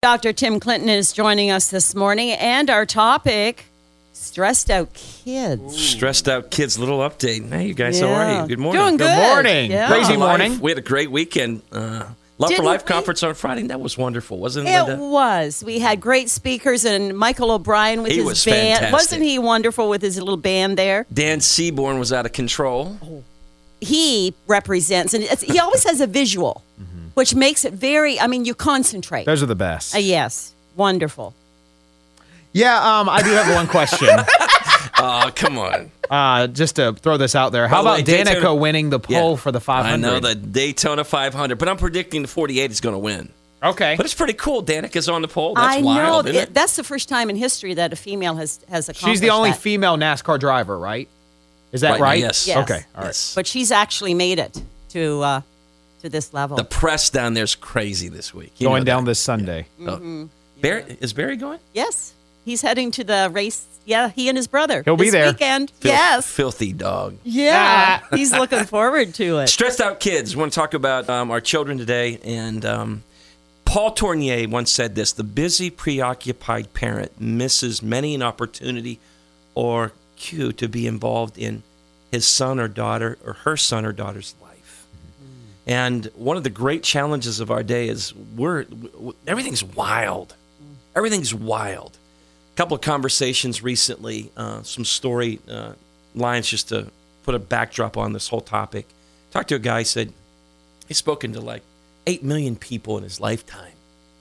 Dr. Tim Clinton is joining us this morning, and our topic, stressed out kids. Stressed out kids, little update. Hey, you guys, how are you? Good morning. Doing good. Good morning. Yeah. Crazy morning. We had a great weekend. Love for Life conference on Friday. That was wonderful, wasn't it, It Linda? was. We had great speakers, and Michael O'Brien with He his was band. fantastic. Wasn't he wonderful with his little band there? Dan Seaborn was out of control. He represents, and he always has a visual, which makes it very, you concentrate. Those are the best. Yes. Wonderful. Yeah, I do have one question. Oh, come on. Just to throw this out there. How By the about way, Danica Daytona- winning the poll for the 500? I know, the Daytona 500, but I'm predicting the 48 is going to win. Okay. But it's pretty cool. Danica's on the pole. That's I wild, know. isn't it? That's the first time in history that a female has accomplished She's the only that. female NASCAR driver, right? Is that Right now, right? yes. Yes. Okay. All right. Yes. But she's actually made it to this level. The press down there's crazy this week. You Going know down that. this Sunday. Barry, is Barry going? Yes. He's heading to the race. Yeah, he and his brother. He'll be this there. weekend. Yes. Filthy dog. Yeah. He's looking forward to it. Stressed out kids. We want to talk about our children today. And Paul Tournier once said this: the busy, preoccupied parent misses many an opportunity or cue to be involved in his son or daughter or her son or daughter's life. And one of the great challenges of our day is everything's wild. Everything's wild. A couple of conversations recently, some story lines just to put a backdrop on this whole topic. Talked to a guy, said he's spoken to like 8 million people in his lifetime.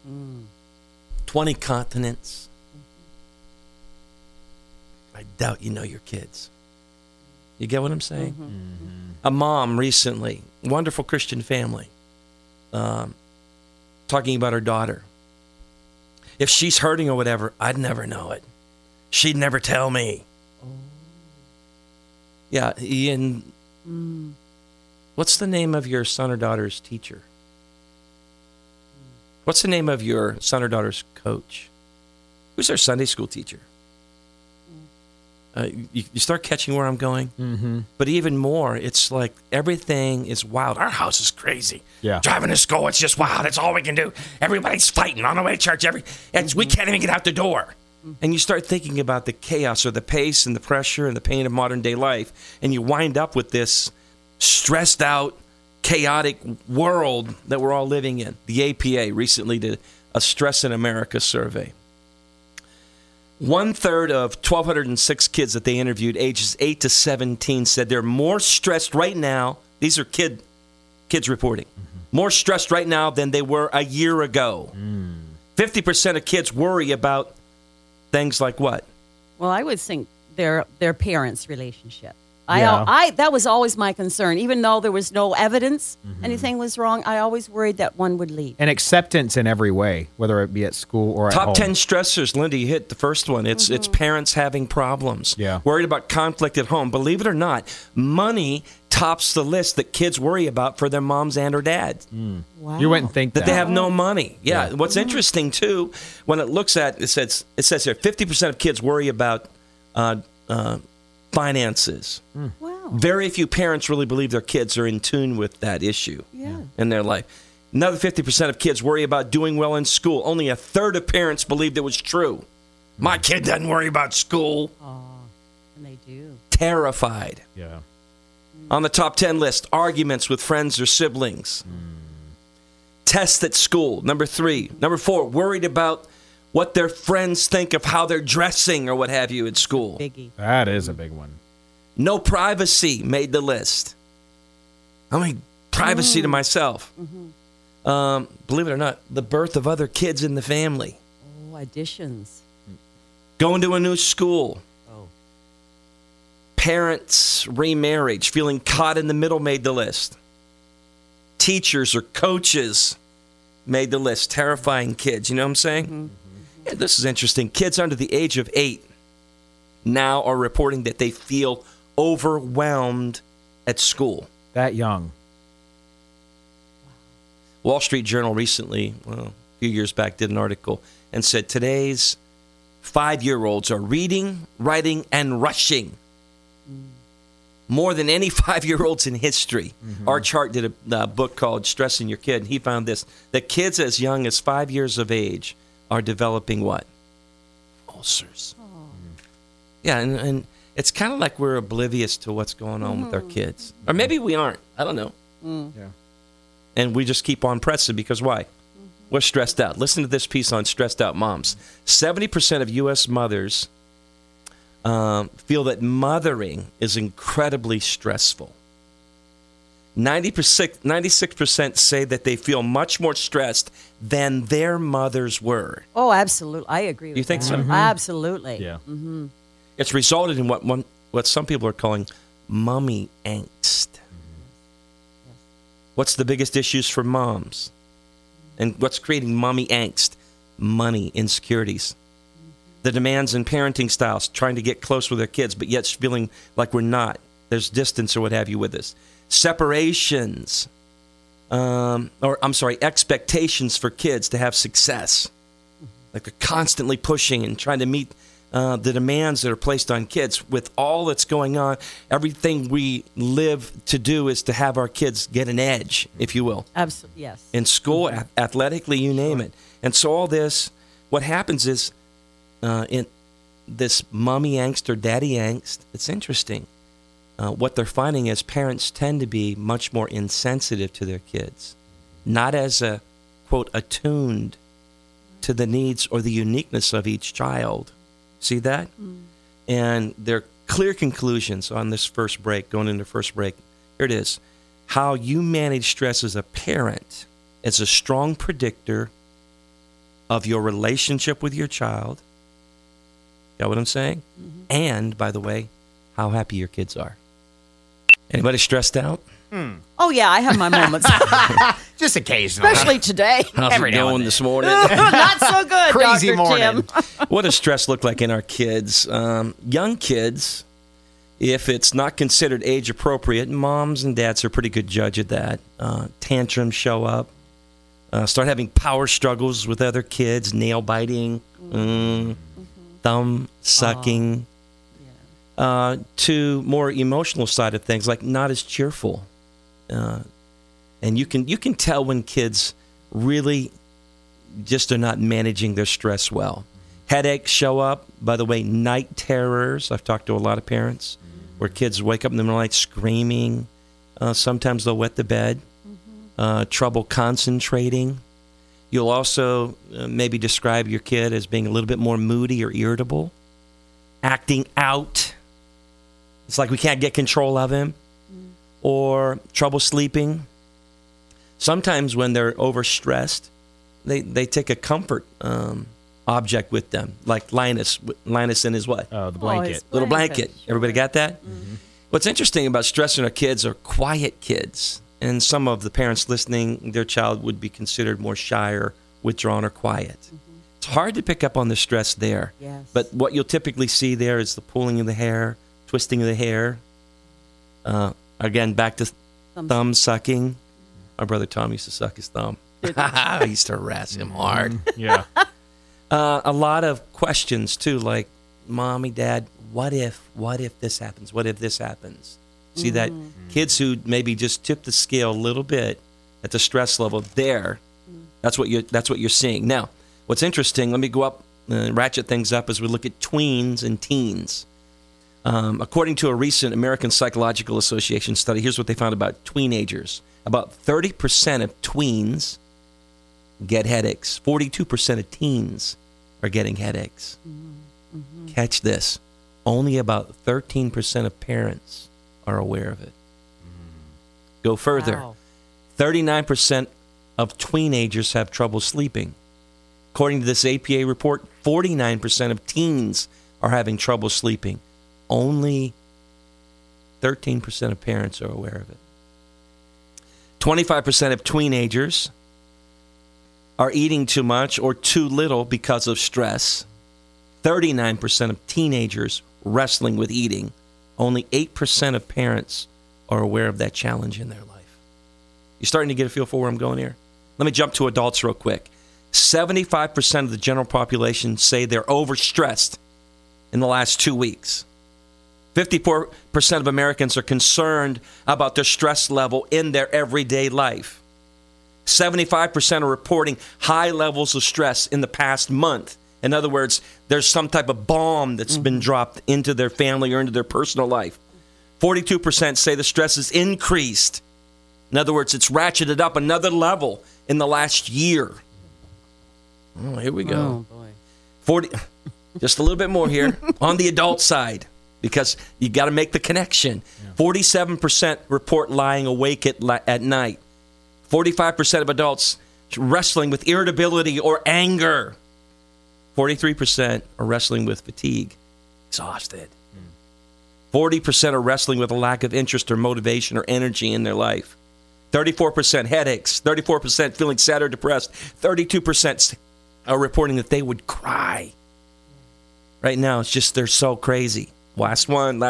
20 continents. I doubt you know your kids. You get what I'm saying? A mom recently, wonderful Christian family, talking about her daughter. If she's hurting or whatever, I'd never know it. She'd never tell me. Yeah, Ian, what's the name of your son or daughter's teacher? What's the name of your son or daughter's coach? Who's their Sunday school teacher? You start catching where I'm going? Mm-hmm. But even more, it's like everything is wild. Our house is crazy. Yeah. Driving to school, it's just wild. It's all we can do. Everybody's fighting on the way to church. We can't even get out the door. And you start thinking about the chaos or the pace and the pressure and the pain of modern day life. And you wind up with this stressed out, chaotic world that we're all living in. The APA recently did a Stress in America survey. 1/3 of 1,206 kids that they interviewed, ages 8 to 17, said they're more stressed right now. These are kids reporting. More stressed right now than they were a year ago. 50% of kids worry about things like what? Well, I would think their parents' relationship. Yeah. That was always my concern. Even though there was no evidence anything was wrong, I always worried that one would leave. And acceptance in every way, whether it be at school or at home. Top 10 stressors, Linda, you hit the first one. It's parents having problems. Yeah. Worried about conflict at home. Believe it or not, money tops the list that kids worry about for their moms and or dads. Wow. You wouldn't think That they have no money. Yeah. Yeah. What's interesting, too, when it looks at, it says here, 50% of kids worry about finances. Wow. Very few parents really believe their kids are in tune with that issue in their life. Another 50% of kids worry about doing well in school. Only 1/3 of parents believed it was true. My kid doesn't worry about school. And they do. Terrified. Yeah. On the top 10 list, arguments with friends or siblings. Tests at school, number 3. Number 4, worried about what their friends think of how they're dressing or what have you at school. Biggie. That is a big one. No privacy made the list. I mean, privacy to myself. Believe it or not, the birth of other kids in the family. Oh, additions. Going to a new school. Oh. Parents' remarriage, feeling caught in the middle made the list. Teachers or coaches made the list. Terrifying kids, you know what I'm saying? Yeah, this is interesting. Kids under the age of 8 now are reporting that they feel overwhelmed at school. That young. Wall Street Journal recently, a few years back, did an article and said today's 5-year-olds are reading, writing, and rushing more than any 5-year-olds in history. Art Chart did a book called Stressing Your Kid, and he found this, that kids as young as 5 years of age are developing what? Ulcers. Yeah, and it's kind of like we're oblivious to what's going on with our kids. Or maybe we aren't. I don't know. Yeah. And we just keep on pressing because why? We're stressed out. Listen to this piece on stressed out moms. 70% of U.S. mothers feel that mothering is incredibly stressful. 96% say that they feel much more stressed than their mothers were. Oh, absolutely. I agree with that. You think so? Mm-hmm. Absolutely. Yeah. Mm-hmm. It's resulted in what some people are calling mommy angst. What's the biggest issues for moms? And what's creating mommy angst? Money, insecurities. The demands in parenting styles, trying to get close with their kids, but yet feeling like we're not. There's distance or what have you with us. Separations, expectations for kids to have success. Like they're constantly pushing and trying to meet the demands that are placed on kids. With all that's going on, everything we live to do is to have our kids get an edge, if you will. Absolutely, yes. In school, athletically, you name it. And so all this, what happens is, in this mommy angst or daddy angst, it's interesting. What they're finding is parents tend to be much more insensitive to their kids, not as a, quote, attuned to the needs or the uniqueness of each child. See that? And their clear conclusions on this first break, going into first break, here it is. How you manage stress as a parent is a strong predictor of your relationship with your child. Got what I'm saying? And, by the way, how happy your kids are. Anybody stressed out? Oh, yeah, I have my moments. Just occasionally. Especially today. How's Every it now and going then. this morning? Not so good, Crazy Dr. morning. Tim. What does stress look like in our kids? Young kids, if it's not considered age appropriate, moms and dads are a pretty good judge of that. Tantrums show up. Start having power struggles with other kids, nail biting, thumb sucking. To more emotional side of things, like not as cheerful. And you can tell when kids really just are not managing their stress well. Headaches show up. By the way, night terrors. I've talked to a lot of parents where kids wake up in the middle of the night screaming. Sometimes they'll wet the bed. Trouble concentrating. You'll also maybe describe your kid as being a little bit more moody or irritable. Acting out. It's like we can't get control of him. Or trouble sleeping. Sometimes when they're overstressed, they take a comfort object with them, like Linus and his what? Oh, the blanket. his Little blanket. Sure. Everybody got that? What's interesting about stressing our kids are quiet kids. And some of the parents listening, their child would be considered more shy or withdrawn or quiet. It's hard to pick up on the stress there. Yes. But what you'll typically see there is the pulling of the hair, twisting of the hair. Again, back to thumb sucking. Our brother Tom used to suck his thumb. I used to harass him hard. Yeah. A lot of questions, too, like, Mommy, Dad, what if this happens? What if this happens? See that? Kids who maybe just tip the scale a little bit at the stress level there, that's what you're seeing. Now, what's interesting, let me go up, ratchet things up as we look at tweens and teens. According to a recent American Psychological Association study, here's what they found about teenagers. About 30% of tweens get headaches. 42% of teens are getting headaches. Catch this. Only about 13% of parents are aware of it. Go further. Wow. 39% of teenagers have trouble sleeping. According to this APA report, 49% of teens are having trouble sleeping. Only 13% of parents are aware of it. 25% of teenagers are eating too much or too little because of stress. 39% of teenagers wrestling with eating. Only 8% of parents are aware of that challenge in their life. You starting to get a feel for where I'm going here? Let me jump to adults real quick. 75% of the general population say they're overstressed in the last 2 weeks. 54% of Americans are concerned about their stress level in their everyday life. 75% are reporting high levels of stress in the past month. In other words, there's some type of bomb that's been dropped into their family or into their personal life. 42% say the stress has increased. In other words, it's ratcheted up another level in the last year. Oh, here we go. Oh, boy. 40, just a little bit more here on the adult side, because you got to make the connection. 47% report lying awake at night. 45% of adults wrestling with irritability or anger. 43% are wrestling with fatigue, exhausted. 40% are wrestling with a lack of interest or motivation or energy in their life. 34% headaches. 34% feeling sad or depressed. 32% are reporting that they would cry. Right now, it's just they're so crazy. Last one.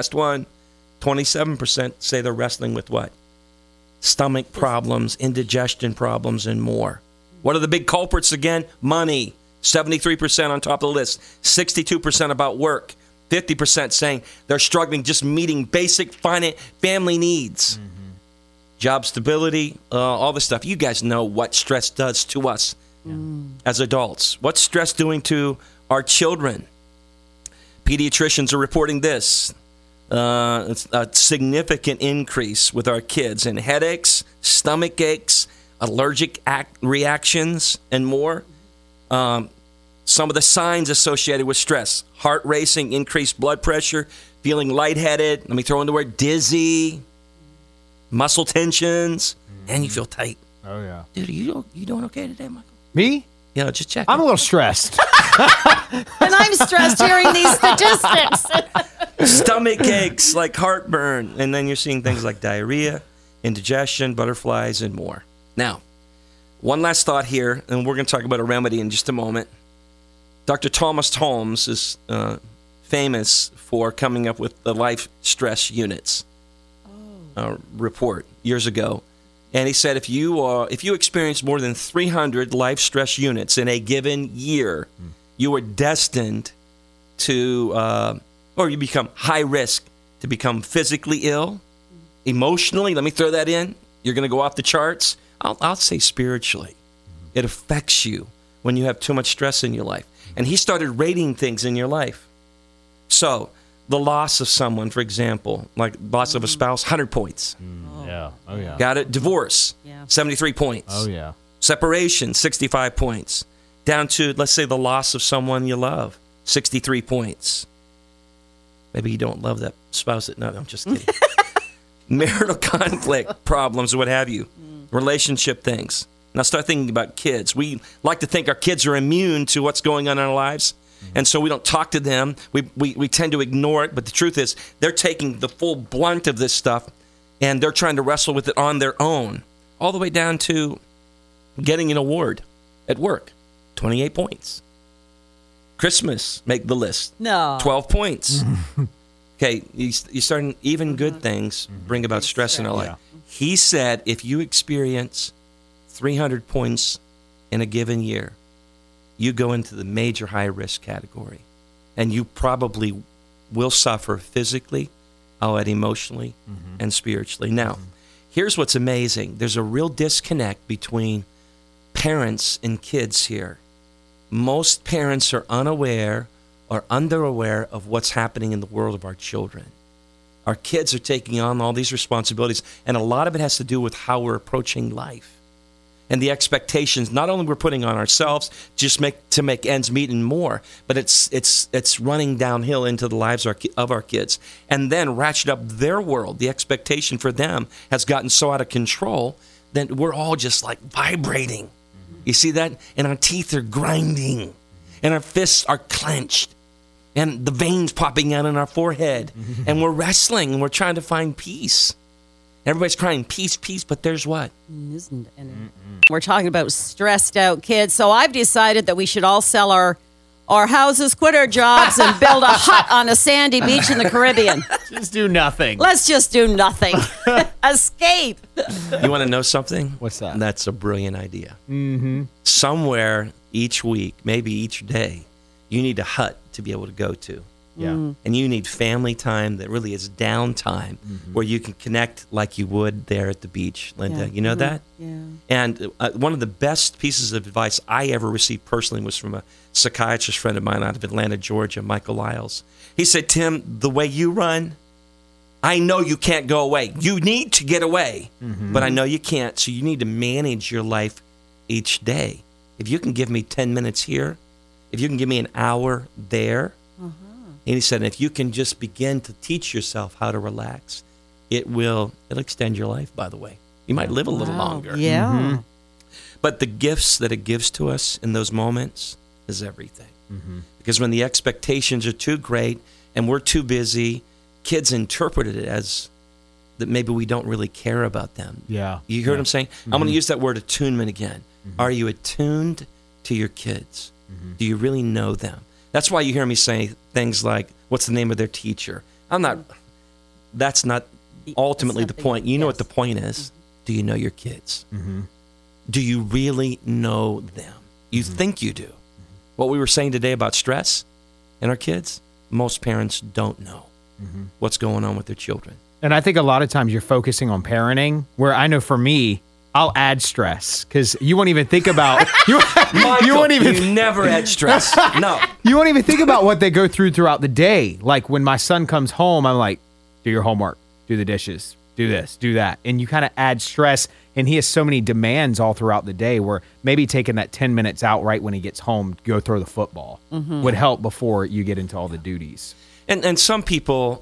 27% say they're wrestling with what? Stomach problems, indigestion problems, and more. What are the big culprits again? Money. 73% on top of the list. 62% about work. 50% saying they're struggling just meeting basic family needs. Job stability, all this stuff. You guys know what stress does to us as adults. What's stress doing to our children? Pediatricians are reporting this. It's a significant increase with our kids in headaches, stomach aches, allergic reactions, and more. Some of the signs associated with stress: heart racing, increased blood pressure, feeling lightheaded. Let me throw in the word dizzy, muscle tensions, and you feel tight. Oh, yeah. Dude, you doing okay today, Michael? Me? Yeah, just check. I'm a little stressed. And I'm stressed hearing these statistics. Stomach aches, like heartburn, and then you're seeing things like diarrhea, indigestion, butterflies, and more. Now, one last thought here, and we're going to talk about a remedy in just a moment. Dr. Thomas Holmes is famous for coming up with the life stress units report years ago. And he said if you experience more than 300 life stress units in a given year, you are destined to, or you become high risk to become physically ill, emotionally. Let me throw that in. You're going to go off the charts. I'll say spiritually. It affects you when you have too much stress in your life. And he started rating things in your life. So the loss of someone, for example, like loss of a spouse, 100 points. Yeah. Oh, yeah. Got it? Divorce, 73 points. Oh, yeah. Separation, 65 points. Down to, let's say, the loss of someone you love, 63 points. Maybe you don't love that spouse. No, I'm just kidding. Marital conflict problems or what have you. Relationship things. Now start thinking about kids. We like to think our kids are immune to what's going on in our lives. And so we don't talk to them. We tend to ignore it. But the truth is they're taking the full blunt of this stuff and they're trying to wrestle with it on their own. All the way down to getting an award at work. 28 points. Christmas, make the list. No. 12 points. Okay, you starting even good things bring about stress in our life. Yeah. He said if you experience 300 points in a given year, you go into the major high risk category, and you probably will suffer physically, emotionally, and spiritually. Now, here's what's amazing. There's a real disconnect between parents and kids here. Most parents are unaware or underaware of what's happening in the world of our children. Our kids are taking on all these responsibilities, and a lot of it has to do with how we're approaching life and the expectations not only we're putting on ourselves just to make ends meet and more, but it's running downhill into the lives of our kids, and then ratchet up their world. The expectation for them has gotten so out of control that we're all just like vibrating. You see that? And our teeth are grinding, and our fists are clenched, and the veins popping out on our forehead, and we're wrestling, and we're trying to find peace. Everybody's crying, peace, peace, but there's what? Isn't any. We're talking about stressed out kids. So I've decided that we should all sell our houses, quit our jobs, and build a hut on a sandy beach in the Caribbean. Just do nothing. Let's just do nothing. Escape. You want to know something? What's that? That's a brilliant idea. Somewhere each week, maybe each day, you need a hut to be able to go to. Yeah. And you need family time that really is downtime where you can connect like you would there at the beach, Linda. Yeah. You know that? Yeah. And one of the best pieces of advice I ever received personally was from a psychiatrist friend of mine out of Atlanta, Georgia, Michael Lyles. He said, Tim, the way you run, I know you can't go away. You need to get away, but I know you can't. So you need to manage your life each day. If you can give me 10 minutes here, if you can give me an hour there, and he said, if you can just begin to teach yourself how to relax, it'll extend your life, by the way. You might live a little longer. Yeah. But the gifts that it gives to us in those moments is everything. Because when the expectations are too great and we're too busy, kids interpret it as that maybe we don't really care about them. Yeah. You hear what I'm saying? I'm going to use that word attunement again. Are you attuned to your kids? Do you really know them? That's why you hear me say things like, what's the name of their teacher? That's not ultimately the point. You know what the point is. Do you know your kids? Do you really know them? You think you do. What we were saying today about stress in our kids, most parents don't know what's going on with their children. And I think a lot of times you're focusing on parenting, where I know for me, I'll add stress because you won't even think about Michael, you won't even you never add stress. No. you won't even think about what they go through throughout the day. Like when my son comes home, I'm like, do your homework, do the dishes, do this, do that. And you kind of add stress. And he has so many demands all throughout the day where maybe taking that 10 minutes out right when he gets home to go throw the football would help before you get into all the duties. And some people,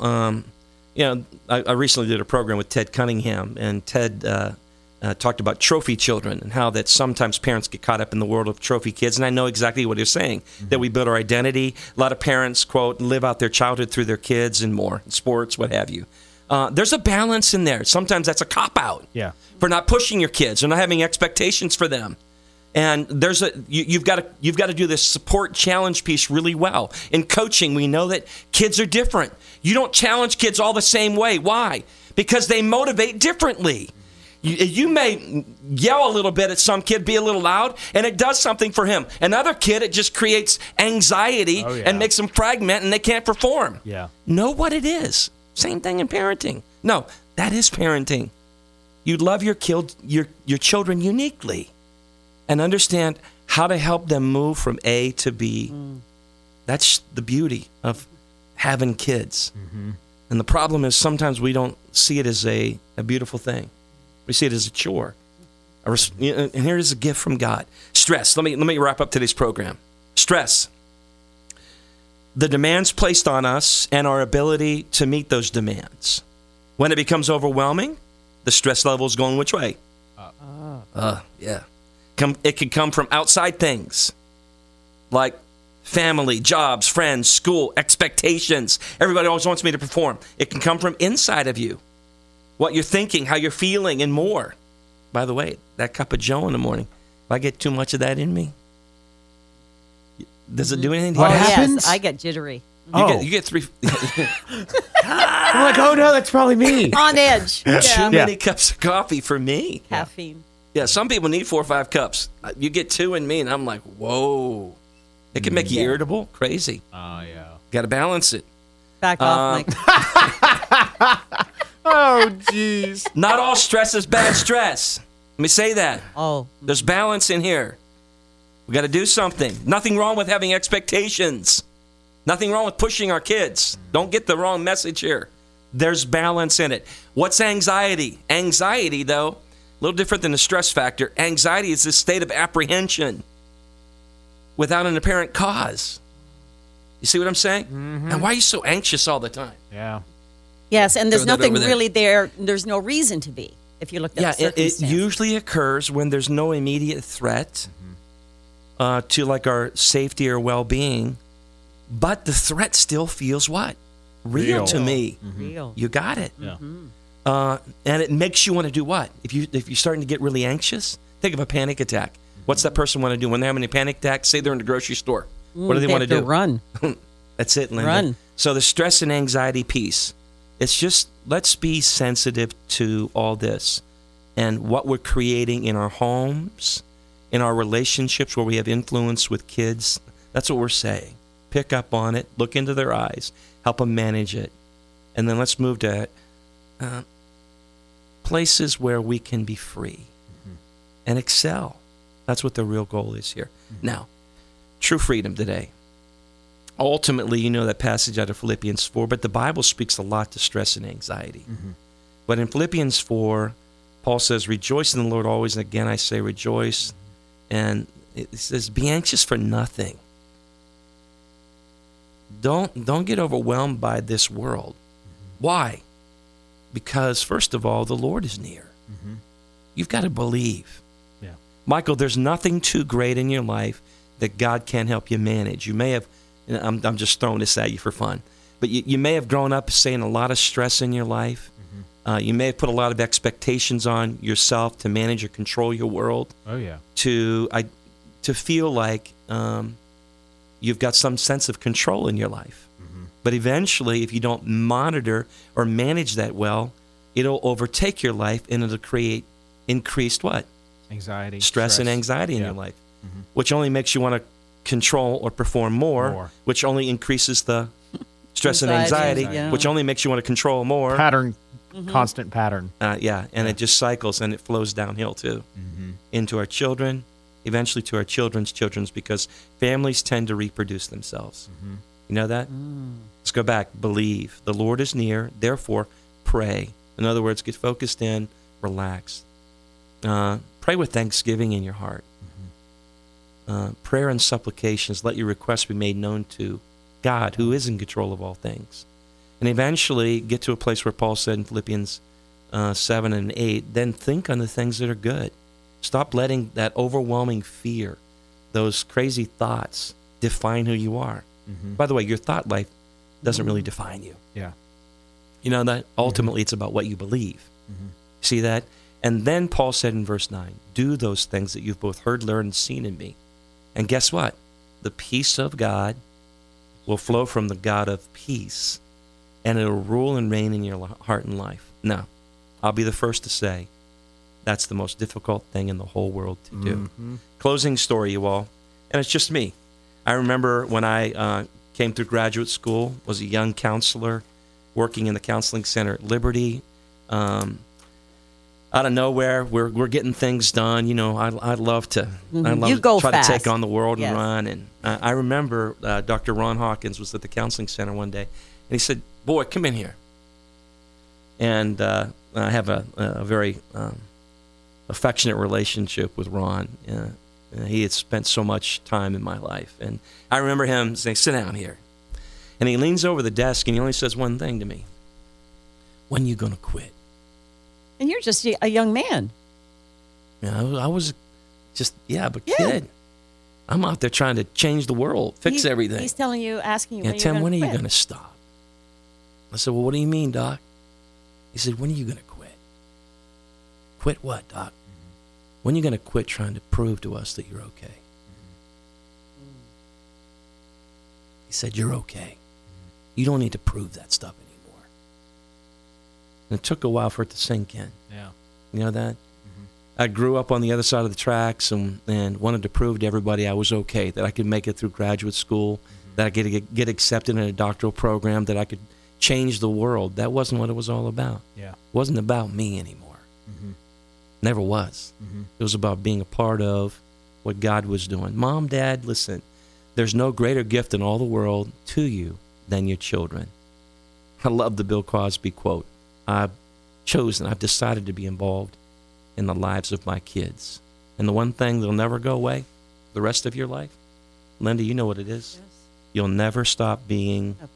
I recently did a program with Ted Cunningham, and Ted talked about trophy children and how that sometimes parents get caught up in the world of trophy kids. And I know exactly what he's saying, that we build our identity. A lot of parents, quote, live out their childhood through their kids and more, sports, what have you. There's a balance in there. Sometimes that's a cop-out for not pushing your kids or not having expectations for them. And you've got to do this support challenge piece really well. In coaching, we know that kids are different. You don't challenge kids all the same way. Why? Because they motivate differently. You may yell a little bit at some kid, be a little loud, and it does something for him. Another kid, it just creates anxiety and makes them fragment, and they can't perform. Know what it is. Same thing in parenting. No, that is parenting. You love your children uniquely and understand how to help them move from A to B. That's the beauty of having kids. And the problem is sometimes we don't see it as a beautiful thing. We see it as a chore. And here is a gift from God. Stress. Let me wrap up today's program. Stress. The demands placed on us and our ability to meet those demands. When it becomes overwhelming, the stress level is going which way? It can come from outside things like family, jobs, friends, school, expectations. Everybody always wants me to perform. It can come from inside of you. What you're thinking, how you're feeling, and more. By the way, that cup of Joe in the morning, if I get too much of that in me, does it do anything? What happens? Yes, I get jittery. You get 3. I'm like, oh no, that's probably me. On edge. Too many cups of coffee for me. Caffeine. Yeah, some people need 4 or 5 cups. You get 2 in me, and I'm like, whoa. It can make you irritable, crazy. Oh, yeah. Got to balance it. Back off, Mike. Oh, jeez. Not all stress is bad stress. Let me say that. Oh. There's balance in here. We got to do something. Nothing wrong with having expectations. Nothing wrong with pushing our kids. Don't get the wrong message here. There's balance in it. What's anxiety? Anxiety, though, a little different than the stress factor. Anxiety is this state of apprehension without an apparent cause. You see what I'm saying? And why are you so anxious all the time? Yeah. Yes, and there's Throw that nothing over there. really there. There's no reason to be, if you look at the It circumstances. usually occurs when there's no immediate threat to like our safety or well-being, but the threat still feels what? Real to me. Real. You got it. Yeah. And it makes you want to do what? If you're starting to get really anxious, think of a panic attack. What's that person want to do when they're having a panic attack? Say they're in the grocery store. What do they want to do? Run. That's it, Linda. Run. So the stress and anxiety piece, it's just let's be sensitive to all this and what we're creating in our homes, in our relationships where we have influence with kids. That's what we're saying. pick up on it, look into their eyes, help them manage it. And then let's move to places where we can be free and excel. That's what the real goal is here. Now, true freedom today. Ultimately, you know that passage out of Philippians 4, but the Bible speaks a lot to stress and anxiety. But in Philippians 4, Paul says, rejoice in the Lord always. And again, I say rejoice. And it says, be anxious for nothing. Don't get overwhelmed by this world. Why? Because, first of all, the Lord is near. You've got to believe. Yeah. Michael, there's nothing too great in your life that God can't help you manage. You may have, I'm just throwing this at you for fun, but you may have grown up saying a lot of stress in your life. You may have put a lot of expectations on yourself to manage or control your world. Oh, yeah. To feel like you've got some sense of control in your life. But eventually, if you don't monitor or manage that well, it'll overtake your life and it'll create increased what? Anxiety. Stress and anxiety in Yeah. your life, which only makes you want to control or perform more, which only increases the stress and anxiety, yeah. which only makes you want to control more. Pattern, constant pattern. And it just cycles and it flows downhill too into our children, eventually to our children's children's, because families tend to reproduce themselves. You know that? Let's go back. Believe. The Lord is near, therefore pray. In other words, get focused in, relax. Pray with thanksgiving in your heart. Prayer and supplications, let your requests be made known to God, who is in control of all things. And eventually get to a place where Paul said in Philippians 7 and 8, then think on the things that are good. Stop letting that overwhelming fear, those crazy thoughts, define who you are. By the way, your thought life doesn't really define you. Yeah. You know that? Ultimately, it's about what you believe. See that? And then Paul said in verse 9, do those things that you've both heard, learned, and seen in me. And guess what? The peace of God will flow from the God of peace, and it'll rule and reign in your heart and life. Now, I'll be the first to say that's the most difficult thing in the whole world to do. Closing story, you all, and it's just me. I remember when I came through graduate school, was a young counselor working in the counseling center at Liberty. Out of nowhere, we're getting things done. You know, I love to try fast. to take on the world Yes. and run. And I remember Dr. Ron Hawkins was at the counseling center one day, and he said, "Boy, come in here." And I have a very affectionate relationship with Ron. He had spent so much time in my life, and I remember him saying, "Sit down here." And he leans over the desk and he only says one thing to me: "When are you going to quit?" And you're just a young man. Yeah, I was just, kid. I'm out there trying to change the world, fix everything. He's telling you, asking you, Yeah, Tim, when are you quit? going to stop? I said, well, what do you mean, Doc? He said, when are you going to quit? Quit what, Doc? When are you going to quit trying to prove to us that you're okay? He said, you're okay. You don't need to prove that stuff anymore. And it took a while for it to sink in. Yeah. You know that? I grew up on the other side of the tracks and wanted to prove to everybody I was okay, that I could make it through graduate school, that I could get accepted in a doctoral program, that I could change the world. That wasn't what it was all about. Yeah. It wasn't about me anymore. Never was. It was about being a part of what God was doing. Mom, Dad, listen, there's no greater gift in all the world to you than your children. I love the Bill Cosby quote. I've decided to be involved in the lives of my kids. And the one thing that'll never go away the rest of your life, Linda, you know what it is. Yes. You'll never stop being A